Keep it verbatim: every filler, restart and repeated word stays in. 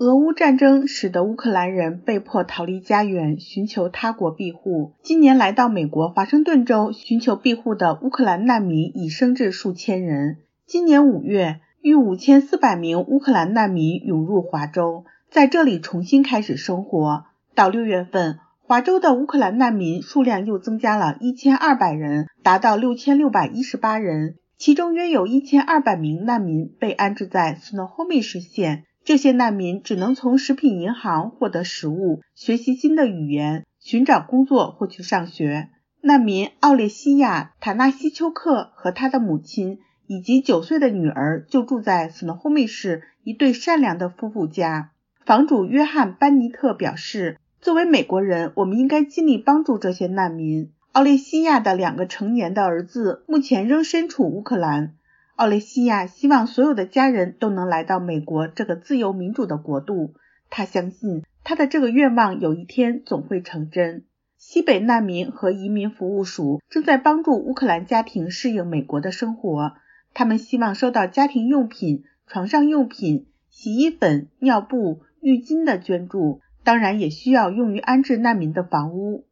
俄乌战争使得乌克兰人被迫逃离家园，寻求他国庇护。今年来到美国华盛顿州寻求庇护的乌克兰难民已升至数千人。今年五月，逾五千四百名乌克兰难民涌入华州，在这里重新开始生活。到六月份，华州的乌克兰难民数量又增加了一千二百人，达到六千六百一十八人，其中约有一千二百名难民被安置在斯诺霍密什县。这些难民只能从食品银行获得食物，学习新的语言，寻找工作或去上学。难民奥列西亚·塔纳西丘克和他的母亲以及九岁的女儿就住在斯诺霍密市一对善良的夫妇家。房主约翰·班尼特表示，作为美国人，我们应该尽力帮助这些难民。奥列西亚的两个成年的儿子目前仍身处乌克兰。奥雷西亚希望所有的家人都能来到美国这个自由民主的国度，他相信他的这个愿望有一天总会成真。西北难民和移民服务署正在帮助乌克兰家庭适应美国的生活，他们希望收到家庭用品、床上用品、洗衣粉、尿布、浴巾的捐助，当然也需要用于安置难民的房屋。